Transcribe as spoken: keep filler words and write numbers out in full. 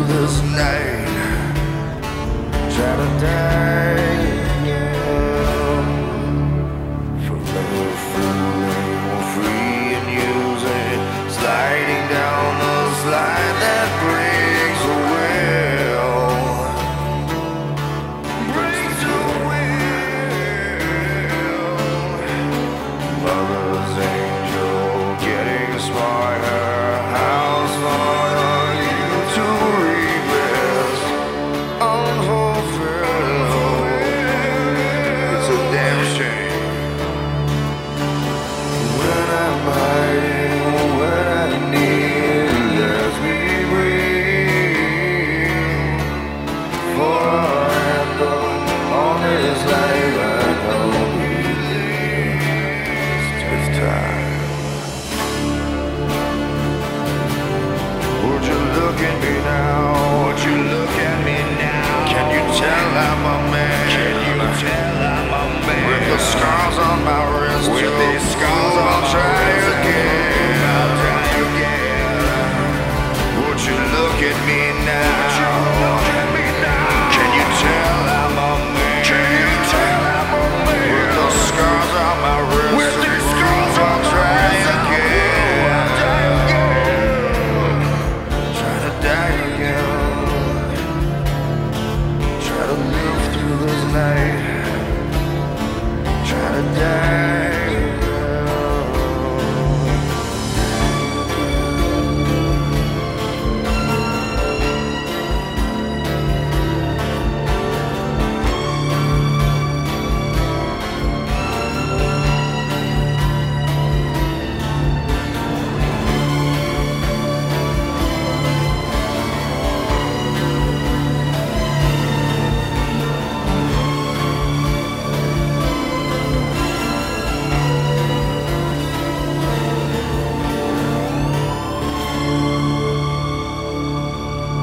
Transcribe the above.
this night, try to die again. Forever feeling free and using, sliding down the slide that breaks a will, breaks a will. Mother's angel getting smarter. How's hard on you to regress unfulfilled? It's a damn shame. When I'm hiding, when I need, let me breathe. For a handle on this life, I know we least it's time. Would you look at me now? Would you look at me now? Can you tell I'm a man? Can you tell I'm a man? With the scars on my wrist, with these scars I'll try again. I'll try again. Would you look at me now?